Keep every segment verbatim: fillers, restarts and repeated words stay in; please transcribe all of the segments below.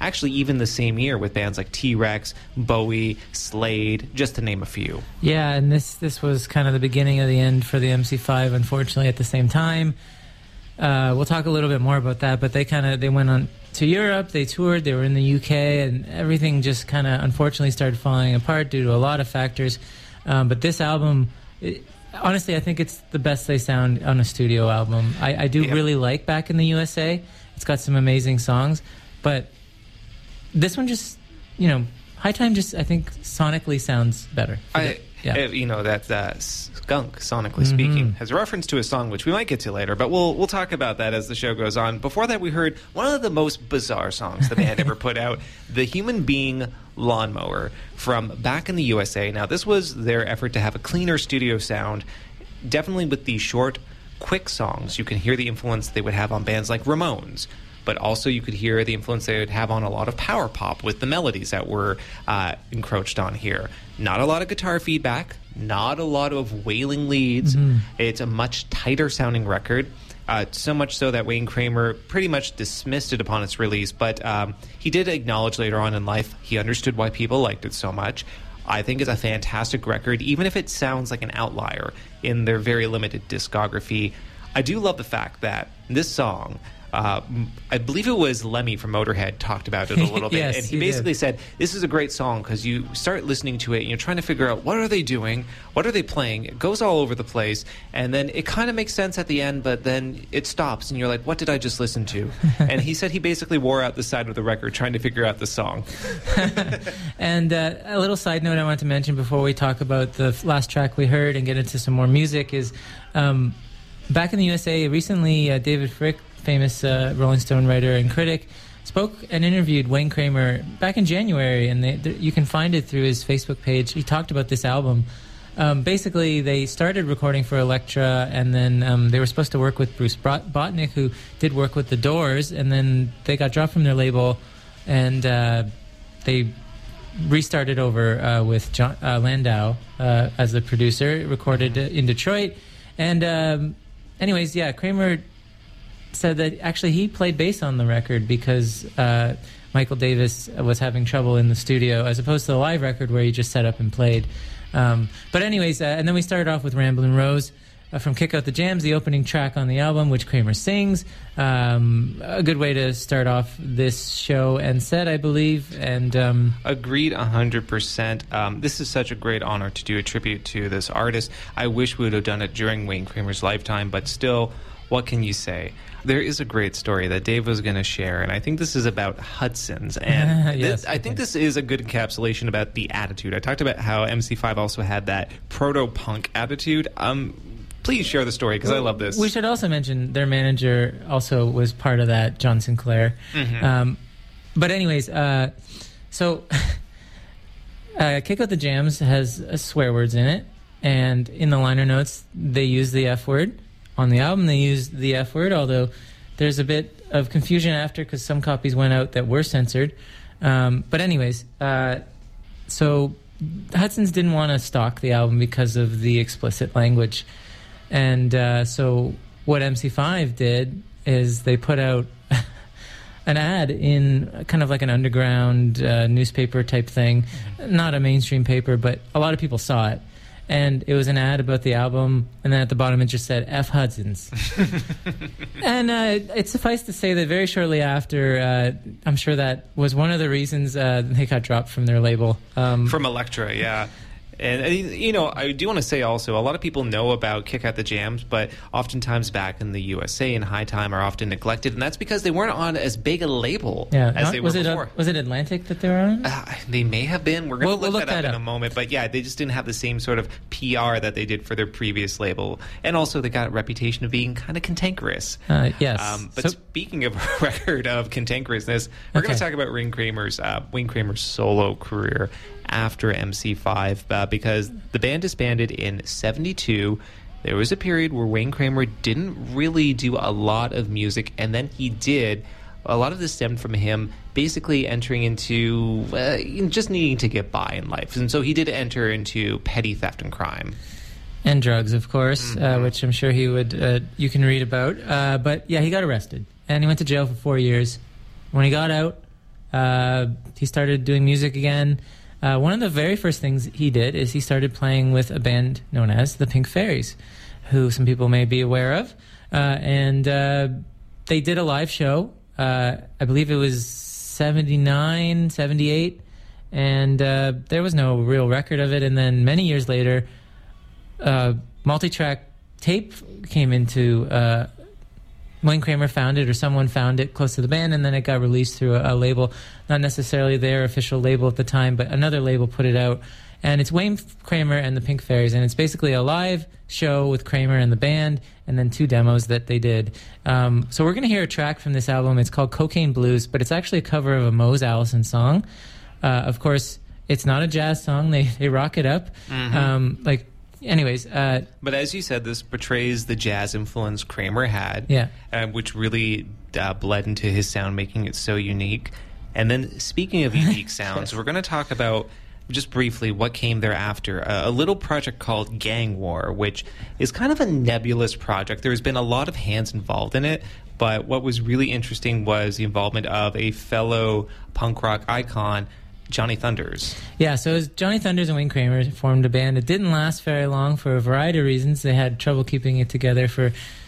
actually even the same year with bands like T-Rex, Bowie, Slade, just to name a few. Yeah, and this this was kind of the beginning of the end for the M C five, unfortunately, at the same time. Uh, we'll talk a little bit more about that, but they kind of they went on to Europe, they toured, they were in the U K, and everything just kind of unfortunately started falling apart due to a lot of factors. Um, but this album, it, honestly, I think it's the best they sound on a studio album. I, I do yeah. really like Back in the U S A. It's got some amazing songs, but this one just, you know, High Time just, I think, sonically sounds better. I, yeah. uh, you know, that uh, skunk, sonically mm-hmm. speaking, has a reference to a song which we might get to later, but we'll we'll talk about that as the show goes on. Before that, we heard one of the most bizarre songs the band ever put out, The Human Being Lawnmower, from Back in the U S A. Now, this was their effort to have a cleaner studio sound, definitely with the short, quick songs. You can hear the influence they would have on bands like Ramones, but also you could hear the influence they would have on a lot of power pop with the melodies that were uh, encroached on here. Not a lot of guitar feedback, not a lot of wailing leads. Mm-hmm. It's a much tighter sounding record, uh, so much so that Wayne Kramer pretty much dismissed it upon its release, but um, he did acknowledge later on in life he understood why people liked it so much. I think it's a fantastic record, even if it sounds like an outlier in their very limited discography. I do love the fact that this song, Uh, I believe it was Lemmy from Motorhead talked about it a little bit, yes, and he, he basically did. said, this is a great song because you start listening to it and you're trying to figure out what are they doing, what are they playing, it goes all over the place, and then it kind of makes sense at the end, but then it stops and you're like, what did I just listen to? And he said he basically wore out the side of the record trying to figure out the song. And uh, a little side note I want to mention before we talk about the last track we heard and get into some more music is um, Back in the U S A, recently uh, David Frick, famous uh, Rolling Stone writer and critic, spoke and interviewed Wayne Kramer back in January, and they, th- you can find it through his Facebook page. He talked about this album. Um, basically, they started recording for Elektra, and then um, they were supposed to work with Bruce Bot- Botnick, who did work with The Doors, and then they got dropped from their label, and uh, they restarted over uh, with John uh, Landau uh, as the producer, recorded in Detroit. And um, anyways, yeah, Kramer said that actually he played bass on the record because uh, Michael Davis was having trouble in the studio, as opposed to the live record where he just set up and played. Um, but anyways, uh, and then we started off with Ramblin' Rose uh, from Kick Out the Jams, the opening track on the album, which Kramer sings. Um, a good way to start off this show and set, I believe. And um, Agreed one hundred percent. Um, this is such a great honor to do a tribute to this artist. I wish we would have done it during Wayne Kramer's lifetime, but still, what can you say? There is a great story that Dave was going to share, and I think this is about Hudson's. And yes, this, I think this is a good encapsulation about the attitude. I talked about how M C five also had that proto-punk attitude. Um, please share the story, because I love this. We should also mention their manager also was part of that, John Sinclair. Mm-hmm. Um, but anyways, uh, so uh, Kick Out the Jams has uh, swear words in it, and in the liner notes, they use the F word. On the album, they used the F word, although there's a bit of confusion after because some copies went out that were censored. Um, but anyways, uh, so Hudson's didn't want to stock the album because of the explicit language. And uh, so what M C five did is they put out an ad in kind of like an underground uh, newspaper type thing. Mm-hmm. Not a mainstream paper, but a lot of people saw it. And it was an ad about the album, and then at the bottom it just said, F Hudson's. And uh, it suffice to say that very shortly after, uh, I'm sure that was one of the reasons uh, they got dropped from their label. Um, from Elektra, yeah. And, you know, I do want to say also, a lot of people know about Kick Out the Jams, but oftentimes back in the U S A and High Time are often neglected, and that's because they weren't on as big a label yeah, as not, they were was before. It a, was it Atlantic that they were on? Uh, they may have been. We're going to we'll, look, we'll look that, that up, up in a moment. But yeah, they just didn't have the same sort of P R that they did for their previous label. And also they got a reputation of being kind of cantankerous. Uh, yes. Um, but so, speaking of a record of cantankerousness, we're okay. going to talk about Wayne Kramer's, uh, Wayne Kramer's solo career after M C five, uh, because the band disbanded in seventy-two. There was a period where Wayne Kramer didn't really do a lot of music, and then he did. A lot of this stemmed from him basically entering into uh, just needing to get by in life. And so he did enter into petty theft and crime. And drugs, of course, mm-hmm. uh, which I'm sure he would, uh, you can read about. Uh, but yeah, he got arrested, and he went to jail for four years. When he got out, Uh, he started doing music again. Uh, one of the very first things he did is he started playing with a band known as the Pink Fairies, who some people may be aware of. Uh, and uh, they did a live show. Uh, I believe it was seventy-nine, seventy-eight. And uh, there was no real record of it. And then many years later, uh, multi-track tape came into... Uh, Wayne Kramer found it, or someone found it close to the band, and then it got released through a, a label, not necessarily their official label at the time, but another label put it out. And it's Wayne Kramer and the Pink Fairies, and it's basically a live show with Kramer and the band, and then two demos that they did. Um, so we're going to hear a track from this album. It's called Cocaine Blues, but it's actually a cover of a Mose Allison song. Uh, of course, it's not a jazz song. They they rock it up. Mm-hmm. Um, like. Anyways, uh, but as you said, this portrays the jazz influence Kramer had, yeah, uh, which really uh, bled into his sound, making it so unique. And then, speaking of unique sounds, we're going to talk about just briefly what came thereafter. Uh, a little project called Gang War, which is kind of a nebulous project. There's been a lot of hands involved in it, but what was really interesting was the involvement of a fellow punk rock icon, Johnny Thunders. Yeah, so it was Johnny Thunders and Wayne Kramer formed a band. It didn't last very long for a variety of reasons. They had trouble keeping it together for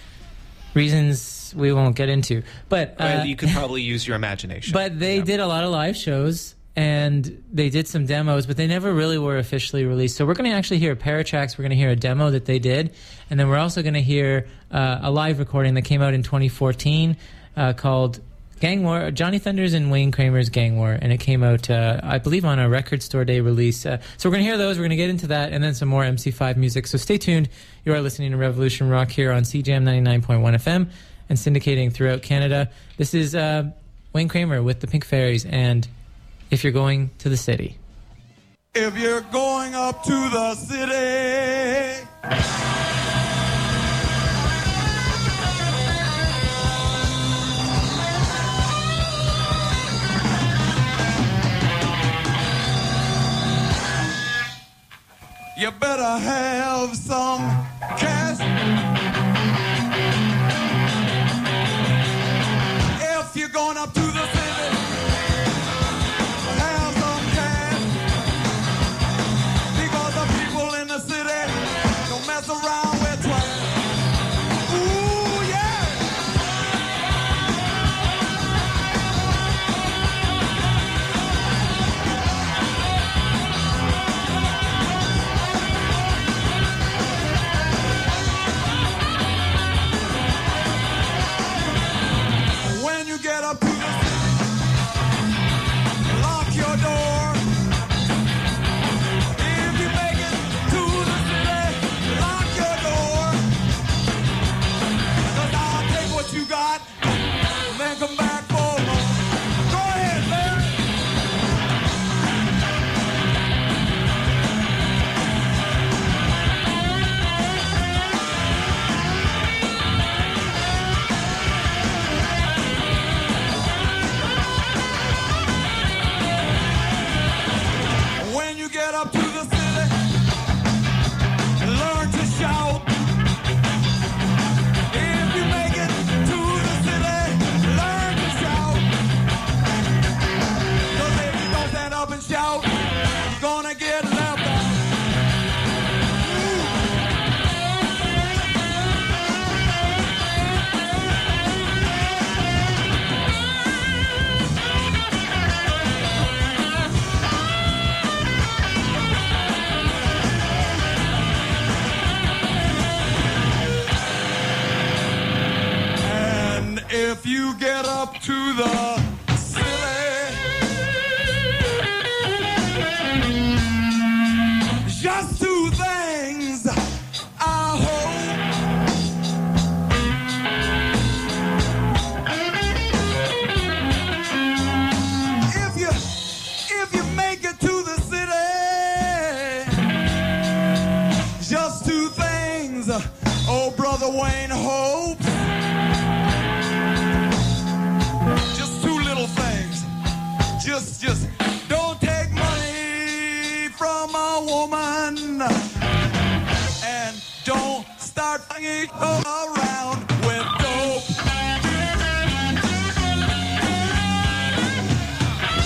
reasons we won't get into. But uh, well, you could probably use your imagination. But they yeah. did a lot of live shows, and they did some demos, but they never really were officially released. So we're going to actually hear a pair of tracks. We're going to hear a demo that they did, and then we're also going to hear uh, a live recording that came out in twenty fourteen uh, called Gang War, Johnny Thunders and Wayne Kramer's Gang War, and it came out, uh, I believe, on a Record Store Day release. Uh, so we're going to hear those, we're going to get into that, and then some more M C five music. So stay tuned. You are listening to Revolution Rock here on C J M ninety-nine point one F M and syndicating throughout Canada. This is uh, Wayne Kramer with the Pink Fairies, and If You're Going to the City. If you're going up to the city... you better have some cash. If you're going up to the city, have some cash. Because the people in the city don't mess around with trash. Ooh, yeah. Get up to the city, lock your door. If you make it to the city, lock your door. 'Cause I'll take what you got and then come back for more. Go ahead, Larry. Get up to the city, learn to shout. If you make it to the city, learn to shout. 'Cause if you don't stand up and shout, you're gonna get left out. If you get up to the city, just two things I hope. If you, if you make it to the city, just two things, oh brother Wayne hopes. Just, just don't take money from a woman, and don't start hanging around with dope.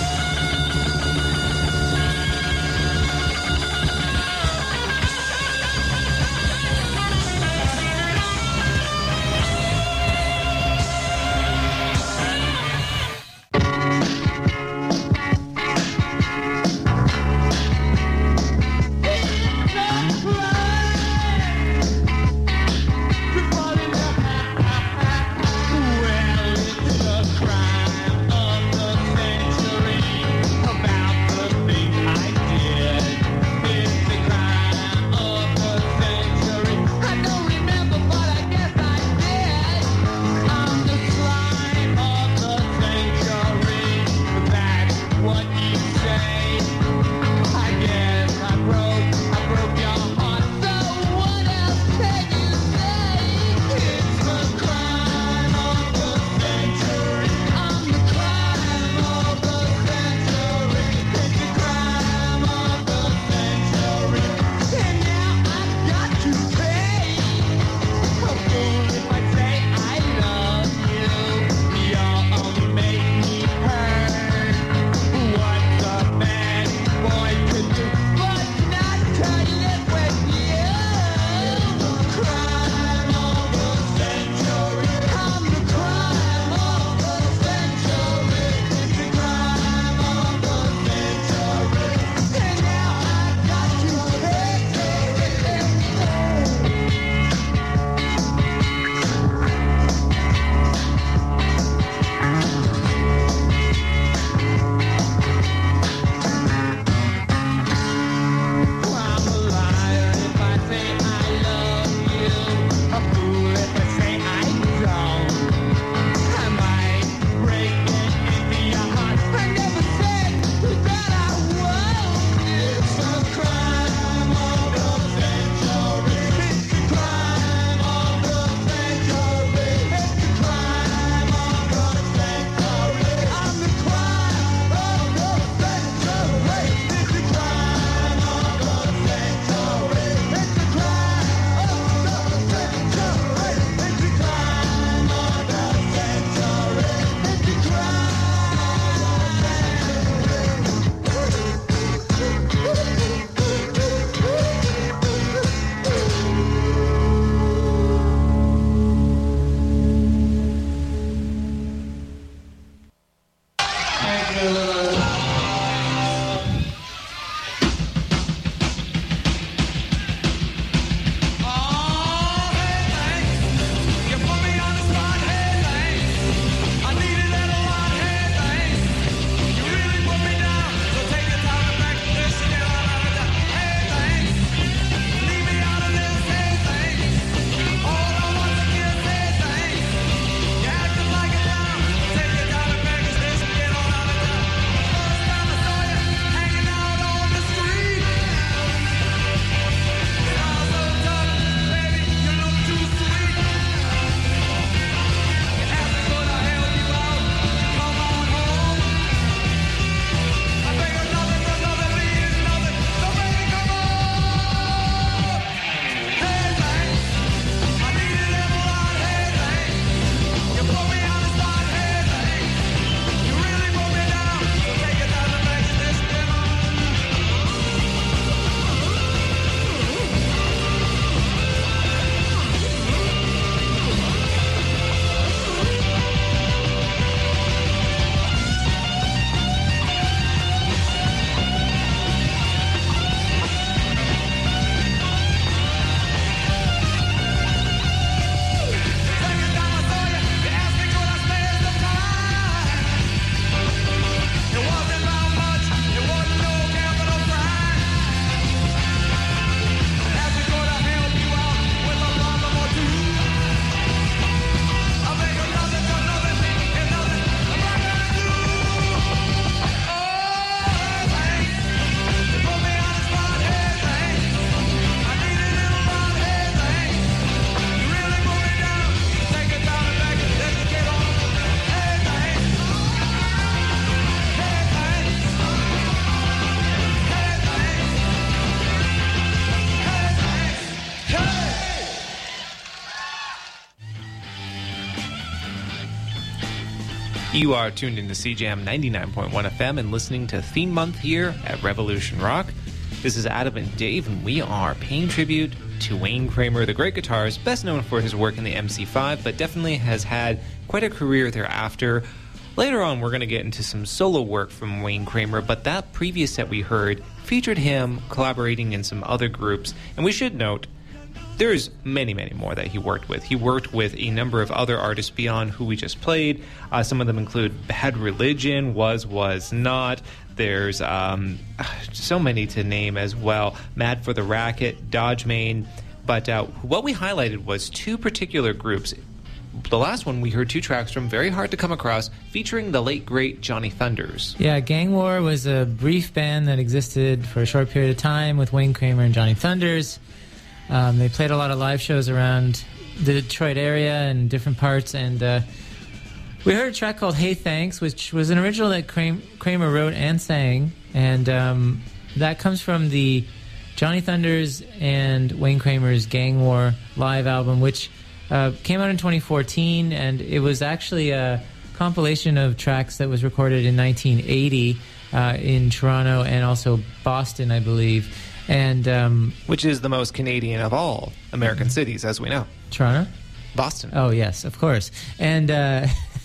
You are tuned into C J M ninety-nine point one F M and listening to Theme Month here at Revolution Rock. This is Adam and Dave, and we are paying tribute to Wayne Kramer, the great guitarist, best known for his work in the M C five, but definitely has had quite a career thereafter. Later on, we're going to get into some solo work from Wayne Kramer, but that previous set we heard featured him collaborating in some other groups, and we should note there's many, many more that he worked with. He worked with a number of other artists beyond who we just played. Uh, some of them include Bad Religion, Was, Was Not. There's um, so many to name as well. Mad for the Racket, Dodge Main. But uh, what we highlighted was two particular groups. The last one we heard two tracks from, very hard to come across, featuring the late, great Johnny Thunders. Yeah, Gang War was a brief band that existed for a short period of time with Wayne Kramer and Johnny Thunders. Um, they played a lot of live shows around the Detroit area and different parts, and uh, we heard a track called Hey Thanks, which was an original that Kram- Kramer wrote and sang, and um, that comes from the Johnny Thunders and Wayne Kramer's Gang War live album, which uh, came out in twenty fourteen, and it was actually a compilation of tracks that was recorded in nineteen eighty uh, in Toronto and also Boston, I believe. And um, which is the most Canadian of all American mm-hmm. cities, as we know. Toronto? Boston. Oh, yes, of course. And uh,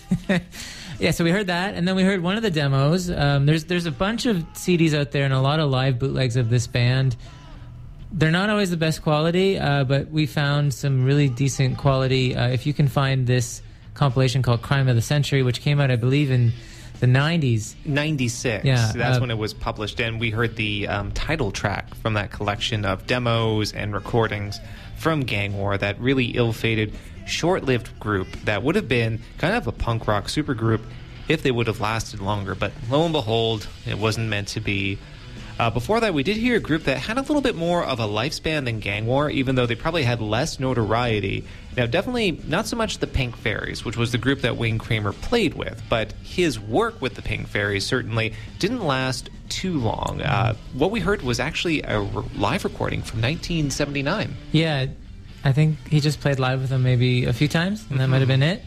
yeah, so we heard that, and then we heard one of the demos. Um, there's there's a bunch of C Ds out there and a lot of live bootlegs of this band. They're not always the best quality, uh, but we found some really decent quality. Uh, if you can find this compilation called Crime of the Century, which came out, I believe, in the nineties. ninety-six. Yeah, That's uh, when it was published, and we heard the um, title track from that collection of demos and recordings from Gang War, that really ill-fated, short-lived group that would have been kind of a punk rock supergroup if they would have lasted longer. But lo and behold, it wasn't meant to be. Uh, before that, we did hear a group that had a little bit more of a lifespan than Gang War, even though they probably had less notoriety. Now, definitely not so much the Pink Fairies, which was the group that Wayne Kramer played with, but his work with the Pink Fairies certainly didn't last too long. Uh, what we heard was actually a re- live recording from nineteen seventy-nine. Yeah, I think he just played live with them maybe a few times, and that mm-hmm. might have been it.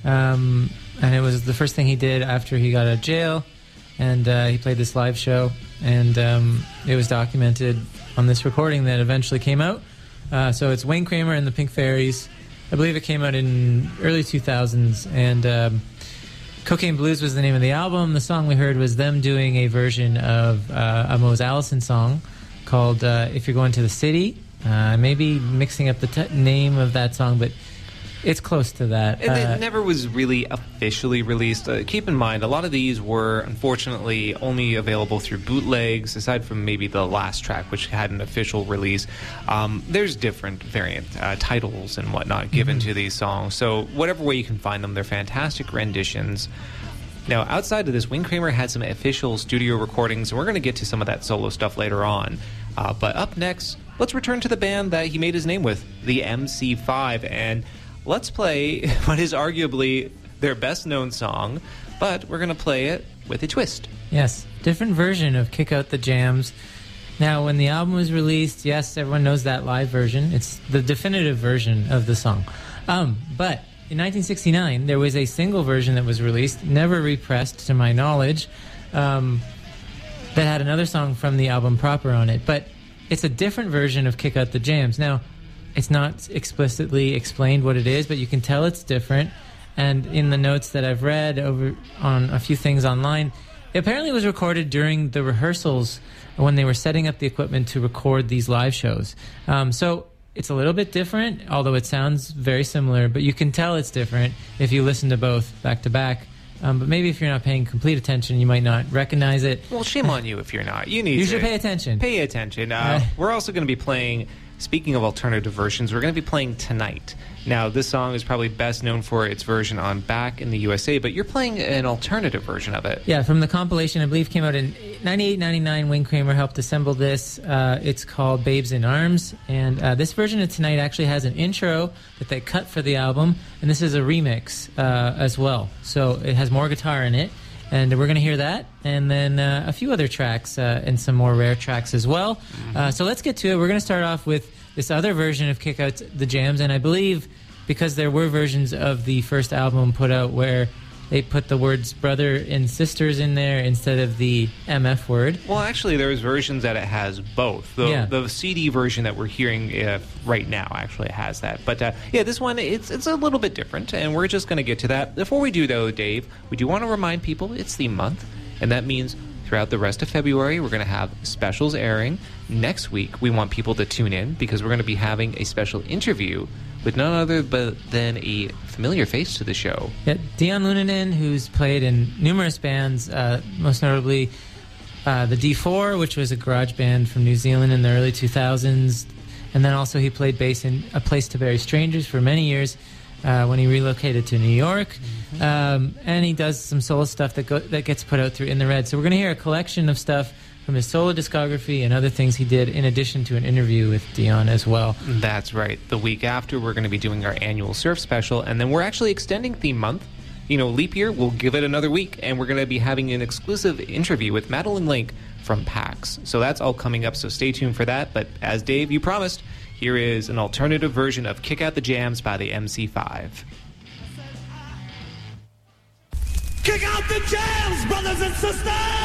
Um, and it was the first thing he did after he got out of jail, and uh, he played this live show. And um, it was documented on this recording that eventually came out. Uh, so it's Wayne Kramer and the Pink Fairies. I believe it came out in early two thousands. And um, Cocaine Blues was the name of the album. The song we heard was them doing a version of uh, a Mose Allison song called uh, If You're Going to the City. Uh, maybe mixing up the t- name of that song, but it's close to that. And uh, it never was really officially released. Uh, keep in mind, a lot of these were, unfortunately, only available through bootlegs, aside from maybe the last track, which had an official release. Um, there's different variant uh, titles and whatnot given mm-hmm. to these songs. So whatever way you can find them, they're fantastic renditions. Now, outside of this, Wayne Kramer had some official studio recordings, and we're going to get to some of that solo stuff later on. Uh, but up next, let's return to the band that he made his name with, the M C five, and let's play what is arguably their best-known song, but we're going to play it with a twist. Yes, different version of Kick Out the Jams. Now, when the album was released, yes, everyone knows that live version. It's the definitive version of the song. Um, but in nineteen sixty-nine, there was a single version that was released, never repressed to my knowledge, um, that had another song from the album proper on it. But it's a different version of Kick Out the Jams. Now, it's not explicitly explained what it is, but you can tell it's different. And in the notes that I've read over on a few things online, it apparently was recorded during the rehearsals when they were setting up the equipment to record these live shows. Um, so it's a little bit different, although it sounds very similar, but you can tell it's different if you listen to both back to back. Um, but maybe if you're not paying complete attention, you might not recognize it. Well, shame on you if you're not. You need you to should pay attention. Pay attention. Uh, uh, we're also going to be playing... Speaking of alternative versions, we're going to be playing Tonight. Now, this song is probably best known for its version on Back in the U S A, but you're playing an alternative version of it. Yeah, from the compilation, I believe came out in ninety-eight ninety-nine. Wayne Kramer helped assemble this. Uh, it's called Babes in Arms, and uh, this version of Tonight actually has an intro that they cut for the album, and this is a remix uh, as well. So it has more guitar in it. And we're going to hear that, and then uh, a few other tracks uh, and some more rare tracks as well. Mm-hmm. Uh, so let's get to it. We're going to start off with this other version of Kick Out the Jams, and I believe because there were versions of the first album put out where they put the words brother and sisters in there instead of the M F word. Well, actually, there's versions that it has both. The, Yeah. the C D version that we're hearing uh, right now actually has that. But uh, yeah, this one, it's it's a little bit different, and we're just going to get to that. Before we do, though, Dave, we do want to remind people it's theme month, and that means throughout the rest of February, we're going to have specials airing. Next week, we want people to tune in because we're going to be having a special interview with none other but than a familiar face to the show. Yeah, Dion Lunanen, who's played in numerous bands, uh, most notably uh, the D four, which was a garage band from New Zealand in the early two thousands. And then also he played bass in A Place to Bury Strangers for many years uh, when he relocated to New York. Mm-hmm. Um, and he does some solo stuff that, go, that gets put out through In the Red. So we're going to hear a collection of stuff from his solo discography and other things he did in addition to an interview with Dion as well. That's right. The week after, we're going to be doing our annual surf special, and then we're actually extending theme month. You know, leap year, we'll give it another week, and we're going to be having an exclusive interview with Madeline Link from PAX. So that's all coming up, so stay tuned for that. But as Dave, you promised, here is an alternative version of Kick Out the Jams by the M C five. Kick out the jams, brothers and sisters!